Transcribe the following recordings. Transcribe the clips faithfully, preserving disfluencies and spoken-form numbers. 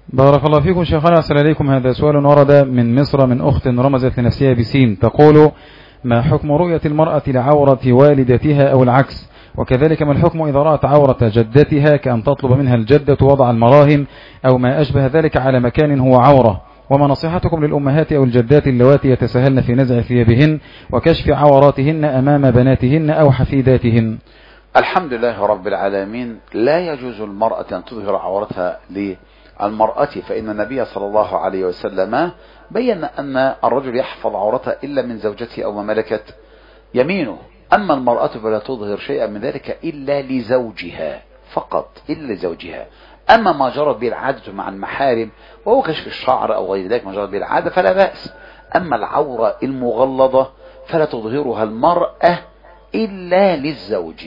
بارك الله فيكم شيخنا. أحسن إليكم. هذا سؤال ورد من مصر من أخت رمزت لنفسها بسين، تقول: ما حكم رؤية المرأة لعورة والدتها أو العكس؟ وكذلك ما الحكم إذا رأت عورة جدتها كأن تطلب منها الجدة وضع المراهم أو ما أشبه ذلك على مكان هو عورة؟ وما نصيحتكم للأمهات أو الجدات اللواتي يتساهلن في نزع ثيابهن وكشف عوراتهن أمام بناتهن أو حفيداتهن؟ الحمد لله رب العالمين. لا يجوز المرأة أن تظهر عورتها للمرأة، فإن النبي صلى الله عليه وسلم بين أن الرجل يحفظ عورته إلا من زوجته أو ما ملكت يمينه. أما المرأة فلا تظهر شيئا من ذلك إلا لزوجها فقط، إلا لزوجها. أما ما جرت به العادة مع المحارم وهو كشف الشعر أو غير ذلك ما جرت به العادة فلا بأس. أما العورة المغلظة فلا تظهرها المرأة إلا للزوج،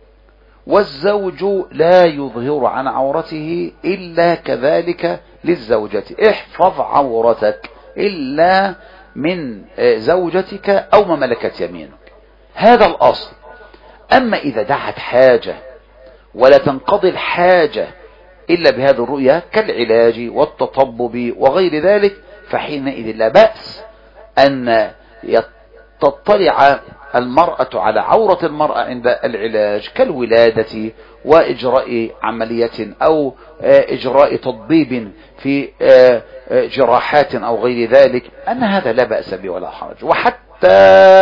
والزوج لا يظهر عن عورته إلا كذلك للزوجة. احفظ عورتك إلا من زوجتك أو ما ملكت يمينك، هذا الأصل. أما إذا دعت حاجة ولا تنقضي الحاجة إلا بهذه الرؤية كالعلاج والتطبب وغير ذلك، فحينئذ لا بأس أن تطلع المرأة على عورة المرأة عند العلاج كالولادة وإجراء عملية أو إجراء تطبيب في جراحات أو غير ذلك، أن هذا لا بأس به ولا حرج. وحتى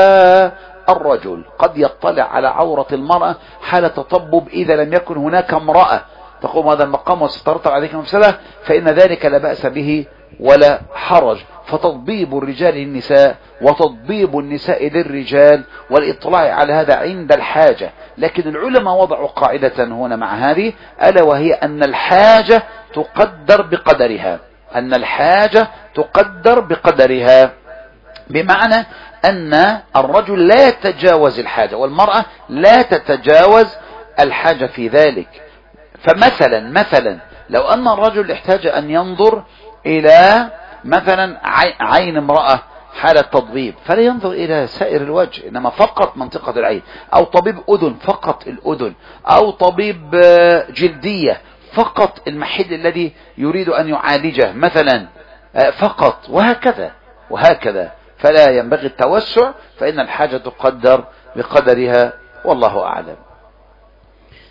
الرجل قد يطلع على عورة المرأة حال تطبب إذا لم يكن هناك امرأة تقوم هذا المقام وسترتب عليك المسألة، فإن ذلك لا بأس به ولا حرج. فتطبيب الرجال للنساء وتطبيب النساء للرجال والاطلاع على هذا عند الحاجة. لكن العلماء وضعوا قاعدة هنا مع هذه، ألا وهي أن الحاجة تقدر بقدرها، أن الحاجة تقدر بقدرها، بمعنى أن الرجل لا يتجاوز الحاجة والمرأة لا تتجاوز الحاجة في ذلك. فمثلا مثلا لو أن الرجل احتاج أن ينظر إلى مثلا عين امرأة حالة تطبيب، فلا ينظر إلى سائر الوجه إنما فقط منطقة العين، أو طبيب أذن فقط الأذن، أو طبيب جلدية فقط المحل الذي يريد أن يعالجه مثلا فقط، وهكذا وهكذا. فلا ينبغي التوسع، فإن الحاجة تقدر بقدرها، والله أعلم.